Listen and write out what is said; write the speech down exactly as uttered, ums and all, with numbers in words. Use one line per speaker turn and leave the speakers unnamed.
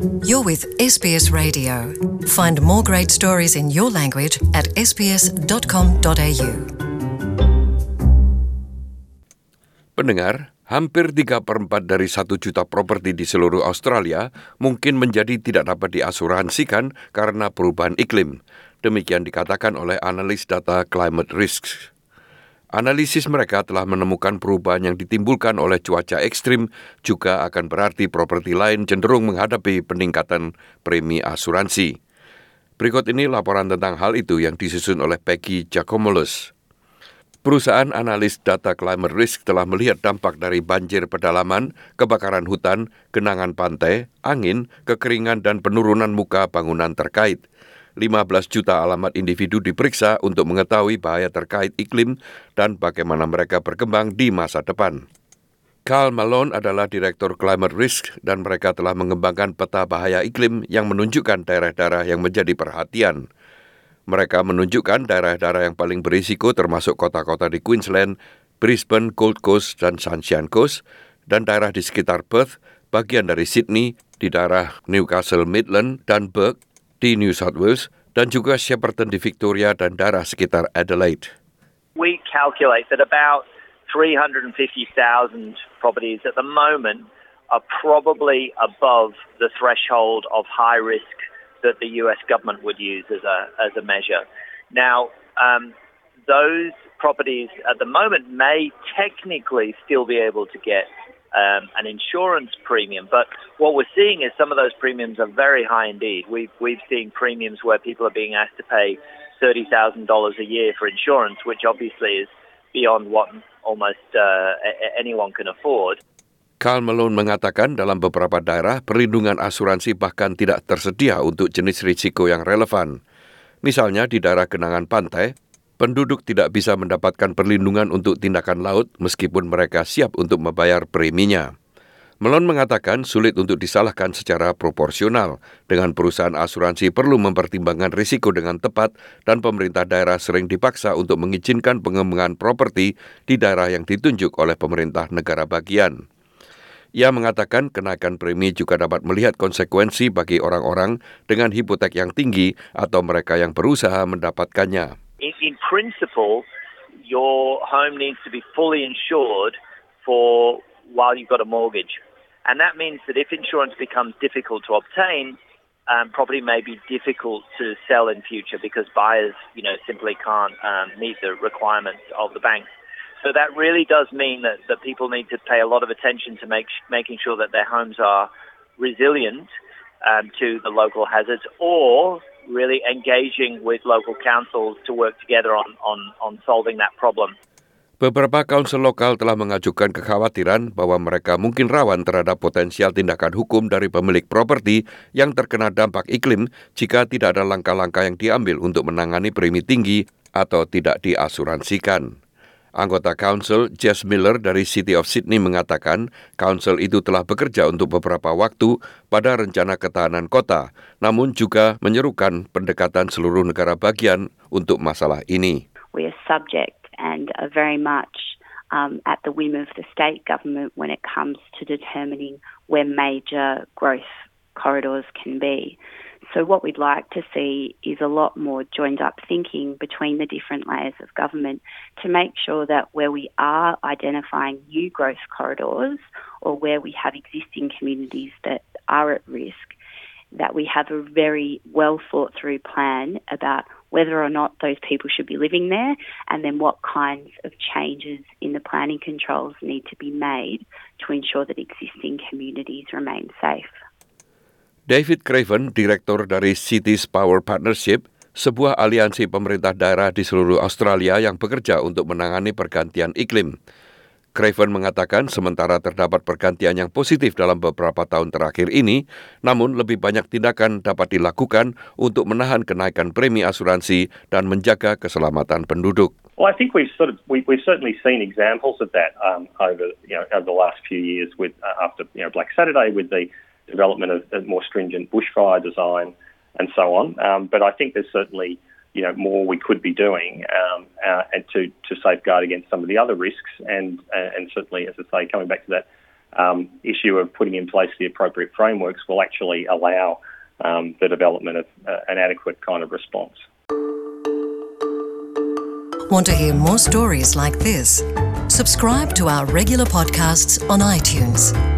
You're with S B S Radio. Find more great stories in your language at s b s dot com dot a u.
Pendengar, hampir tiga per empat dari satu juta properti di seluruh Australia mungkin menjadi tidak dapat diasuransikan karena perubahan iklim. Demikian dikatakan oleh analis data Climate Risks. Analisis mereka telah menemukan perubahan yang ditimbulkan oleh cuaca ekstrim juga akan berarti properti lain cenderung menghadapi peningkatan premi asuransi. Berikut ini laporan tentang hal itu yang disusun oleh Peggy Giacomolos. Perusahaan analis data Climate Risk telah melihat dampak dari banjir pedalaman, kebakaran hutan, genangan pantai, angin, kekeringan dan penurunan muka bangunan terkait. lima belas juta alamat individu diperiksa untuk mengetahui bahaya terkait iklim dan bagaimana mereka berkembang di masa depan. Carl Malone adalah Direktur Climate Risk dan mereka telah mengembangkan peta bahaya iklim yang menunjukkan daerah-daerah yang menjadi perhatian. Mereka menunjukkan daerah-daerah yang paling berisiko termasuk kota-kota di Queensland, Brisbane, Gold Coast, dan Sunshine Coast, dan daerah di sekitar Perth, bagian dari Sydney, di daerah Newcastle Midland dan Bourke, di New South Wales, dan juga Shepparton di Victoria dan daerah sekitar Adelaide.
We calculate that about three hundred fifty thousand properties at the moment are probably above the threshold of high risk that the U S government would use as a as a measure. Now, um, those properties at the moment may technically still be able to get Um, an insurance premium, but what we're seeing is some of those premiums are very high indeed. We've we've seen premiums where people are being asked to pay thirty thousand dollars a year for insurance, which obviously is beyond what almost uh, anyone can afford.
Carl Malone mengatakan dalam beberapa daerah perlindungan asuransi bahkan tidak tersedia untuk jenis risiko yang relevan. Misalnya di daerah genangan pantai, penduduk tidak bisa mendapatkan perlindungan untuk tindakan laut meskipun mereka siap untuk membayar preminya. Malone mengatakan sulit untuk disalahkan secara proporsional dengan perusahaan asuransi perlu mempertimbangkan risiko dengan tepat dan pemerintah daerah sering dipaksa untuk mengizinkan pengembangan properti di daerah yang ditunjuk oleh pemerintah negara bagian. Ia mengatakan kenaikan premi juga dapat melihat konsekuensi bagi orang-orang dengan hipotek yang tinggi atau mereka yang berusaha mendapatkannya.
In, in principle, your home needs to be fully insured for while you've got a mortgage. And that means that if insurance becomes difficult to obtain, um, property may be difficult to sell in future because buyers, you know, simply can't um, meet the requirements of the banks. So that really does mean that, that people need to pay a lot of attention to make, making sure that their homes are resilient um, to the local hazards, or really engaging with local councils to work together on, on, on solving that problem.
Beberapa kaunsel lokal telah mengajukan kekhawatiran bahwa mereka mungkin rawan terhadap potensial tindakan hukum dari pemilik properti yang terkena dampak iklim jika tidak ada langkah-langkah yang diambil untuk menangani premi tinggi atau tidak diasuransikan. Anggota Council Jess Miller dari City of Sydney mengatakan Council itu telah bekerja untuk beberapa waktu pada rencana ketahanan kota, namun juga menyerukan pendekatan seluruh negara bagian untuk masalah ini.
We are subject and are very much um, at the whim of the state government when it comes to determining where major growth corridors can be. So what we'd like to see is a lot more joined-up thinking between the different layers of government to make sure that where we are identifying new growth corridors or where we have existing communities that are at risk, that we have a very well-thought-through plan about whether or not those people should be living there and then what kinds of changes in the planning controls need to be made to ensure that existing communities remain safe.
David Craven, Direktur dari Cities Power Partnership, sebuah aliansi pemerintah daerah di seluruh Australia yang bekerja untuk menangani pergantian iklim. Craven mengatakan sementara terdapat pergantian yang positif dalam beberapa tahun terakhir ini, namun lebih banyak tindakan dapat dilakukan untuk menahan kenaikan premi asuransi dan menjaga keselamatan penduduk.
Well, I think we've sort of we, we've certainly seen examples of that um, over you know over the last few years with uh, after you know Black Saturday with the development of a more stringent bushfire design and so on. Um, but I think there's certainly, you know, more we could be doing um, uh, and to, to safeguard against some of the other risks and uh, and certainly, as I say, coming back to that um, issue of putting in place the appropriate frameworks will actually allow um, the development of uh, an adequate kind of response.
Want to hear more stories like this? Subscribe to our regular podcasts on iTunes.